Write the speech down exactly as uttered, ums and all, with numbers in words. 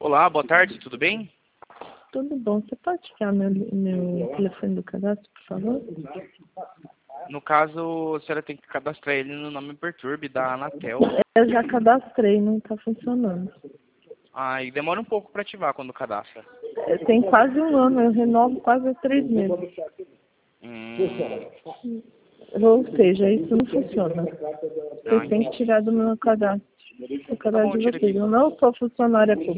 Olá, boa tarde, tudo bem? Tudo bom. Você pode tirar meu, meu telefone do cadastro, por favor? No caso, a senhora tem que cadastrar ele no nome Perturbe da Anatel. Eu já cadastrei, não está funcionando. Ah, e demora um pouco para ativar quando cadastra. É, Tem quase um ano, eu renovo quase há três meses. Hum, Ou seja, isso não funciona. não, Vocês têm que entendi. tirar do meu cadastro. O Tá bom, cadastro de tira vocês. aqui. Eu não sou funcionária pública.